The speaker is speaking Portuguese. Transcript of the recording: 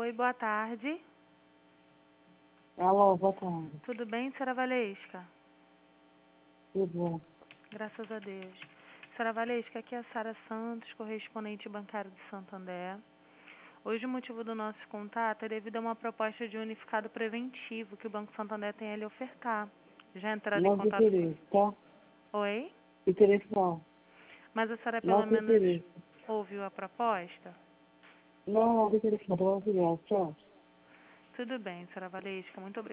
Oi, boa tarde. Alô, boa tarde. Tudo bem, senhora Valesca? Tudo bom? Graças a Deus. Senhora Valesca, aqui é a Sara Santos, correspondente bancário de Santander. Hoje o motivo do nosso contato é devido a uma proposta de unificado preventivo que o Banco Santander tem a lhe ofertar. Já entraram em Não te contato com... interessa, tá? Oi? Interesse não. Mas a senhora Não pelo te menos interessa. ouviu a proposta? Não te interessa, não. Tchau. Tudo bem, senhora Valesca, muito obrigada.